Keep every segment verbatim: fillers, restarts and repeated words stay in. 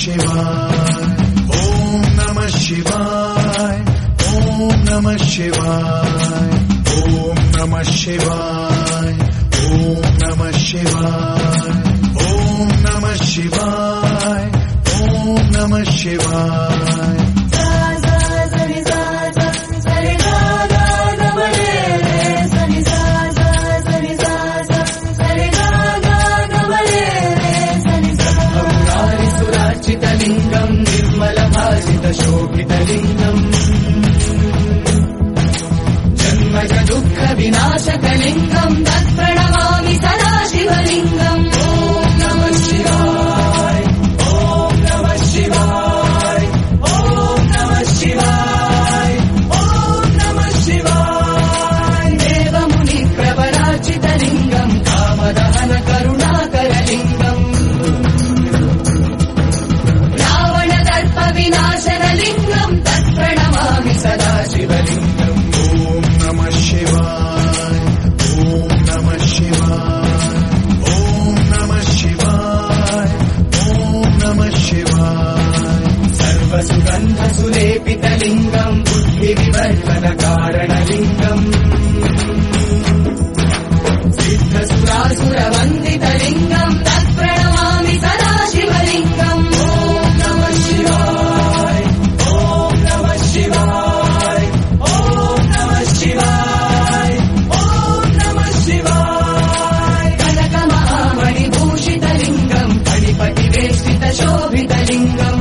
शिवाय ओम नमः शिवाय ओम नमः शिवाय ओम नमः शिवाय ओम नमः शिवाय ओम नमः शिवाय ओम नमः शिवाय लिंगम निर्मल भासित शोभित लिंगम जन्मज दुःख विनाशक लिंगम तत्प्रणमामि सदा शिवलिंगम ओम नमः शिवाय ओम नमः शिवाय ओम नमः शिवाय ओम नमः शिवाय देव मुनि प्रवराचित लिंगम कामदहन करुणाकर लिंगम विनाशनलिंगम तत्प्रणमामि सदा शिवलिंगम ओम नमः शिवाय ओम नमः शिवाय ओम नमः शिवाय ओम नमः शिवाय सर्वसुगंध सुलेपित लिंगम बुद्धि विवर्धन कारण लिंगम सिद्ध सुरासुर वंदित लिंगम तत्प्रणमामि सदा शिवलिंगम ओम नमः शिवाय ओम नमः शिवाय ओम नमः शिवाय ओम नमः शिवाय कनक महामणि भूषित लिंगम फणिपति वेष्टित शोभित लिंगम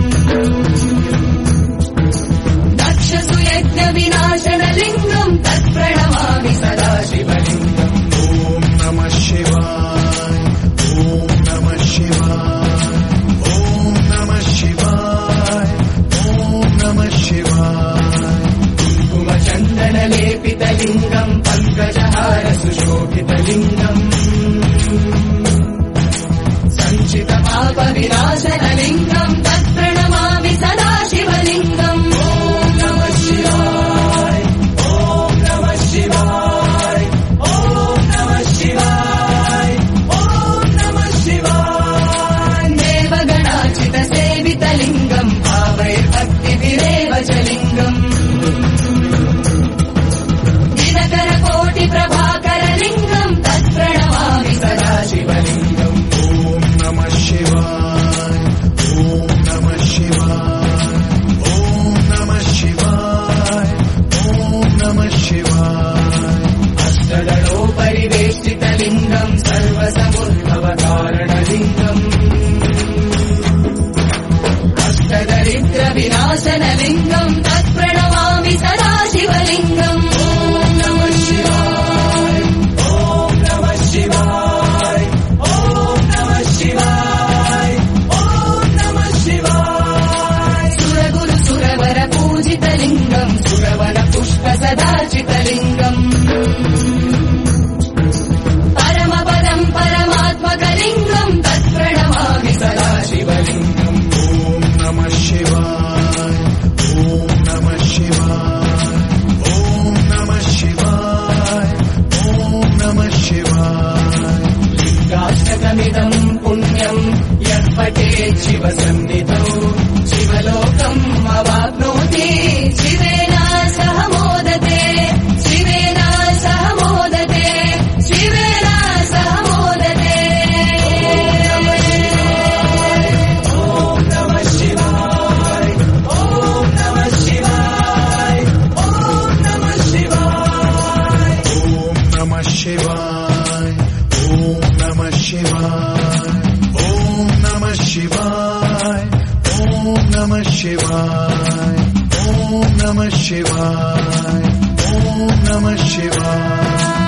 दक्ष सुयज्ञ विनाशन लिंगम तत्प्रणमामि सदा शिवलिंगम ओम नमः शिवाय ओम नमः शिवाय ओम नमः शिवाय ओम नमः शिवाय कुंकुम चंदन लेपित लिंगम पंकजहार सुशोभित लिंगम संचित पाप विनाशन लिंगम तत्प्रणमामि सदा शिवलिंगम ओम नमः शिवाय ओम नमः शिवाय ओम नमः शिवाय ओम नमः शिवाय देवगणाचित सेवित लिंगम भावैर्भक्ति विरेव च लिंगम दिनकर कोटि प्रभाकर लिंगम तत्प्रणमामि सदा शिवलिंगम ओम नमः शिवाय ओम नमः शिवाय ओम नमः शिवाय ओम नमः शिवाय अष्टदलोपरिवेष्टित लिंगम सर्वसमुद्भव कारण लिंगम अष्टदरिद्र विनाशन लिंगम तत्प्रणमामि सदा शिवलिंगम ओम नमः शिवाय ओम नमः शिवाय ओम नमः शिवाय ओम नमः शिवाय सुरगुरु सुरवर पूजित लिंगम सुरवन पुष्प सदाचित लिंगम परम पदम परमात्मक लिंगम तत्प्रणमामि सदा शिवलिंगम ओम नमः शिवाय ओम नमः शिवाय ओम नमः शिवाय ओम नमः शिवाय लिंगाष्टकमिदं पुण्यं यत्पठेत् शिवसन्निधौ शिवलोकम् अवाप्नोति शिवेन सह मोदते शिवेन सह मोदते शिवेन सह मोदते ओम नमः शिवाय ओम नमः शिवाय ओम नमः शिवाय ओम नमः शिवाय ओम नमः शिवाय ओम नमः शिवाय ओम नमः शिवाय ओम नमः शिवाय ओम नमः शिवाय